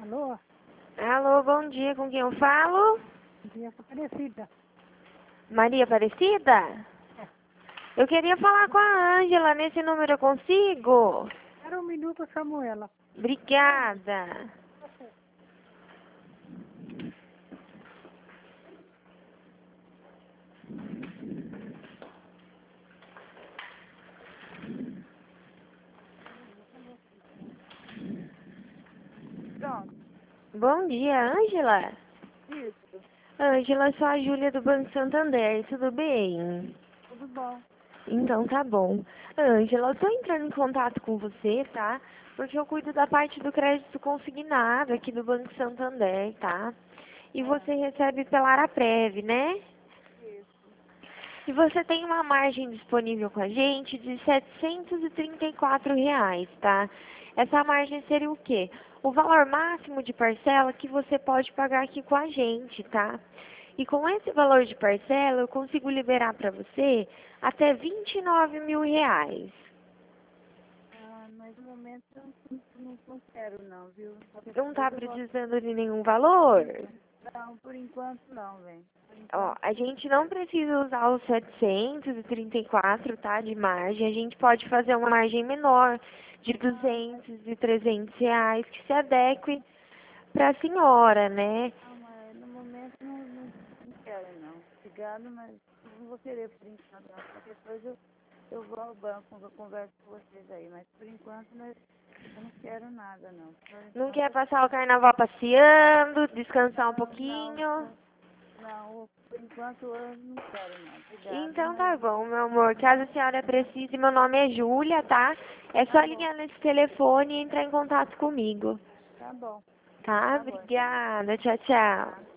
Alô? Alô, bom dia, com quem eu falo? Dia Aparecida. Maria Aparecida? É. Eu queria falar com a Ângela, nesse número eu consigo? Espera um minuto, eu chamo ela. Obrigada. Pronto. Bom dia, Ângela? Isso. Ângela, eu sou a Júlia do Banco Santander, tudo bem? Tudo bom. Então tá bom. Ângela, eu tô entrando em contato com você, tá? Porque eu cuido da parte do crédito consignado aqui do Banco Santander, tá? E você recebe pela Araprev, né? Isso. E você tem uma margem disponível com a gente de R$ 734, tá? Essa margem seria o quê? O valor máximo de parcela que você pode pagar aqui com a gente, tá? E com esse valor de parcela, eu consigo liberar para você até R$ 29.000. Mas no momento eu não quero não, viu? Qualquer Não tá coisa eu posso... precisando de nenhum valor? Não, por enquanto não, velho. Por Ó, enquanto a gente não precisa usar os 734, tá, de margem. A gente pode fazer uma margem menor, de 200 e 300 reais, que se adeque para a senhora, né? não, mas no momento não quero não. Obrigado, mas não vou querer por enquanto não. Qualquer coisa eu vou ao banco, eu converso com vocês aí. Mas por enquanto eu não quero nada não. Por Não enquanto quer passar o carnaval passeando, descansar um não, pouquinho? não, por enquanto eu não quero não. Obrigado, Então mas tá bom, meu amor. Caso a senhora precise, meu nome é Júlia, tá? É só tá bom, ligar nesse telefone e entrar em contato comigo. tá bom, Tá? tá bom então. Obrigada. Tchau, tchau. Tá.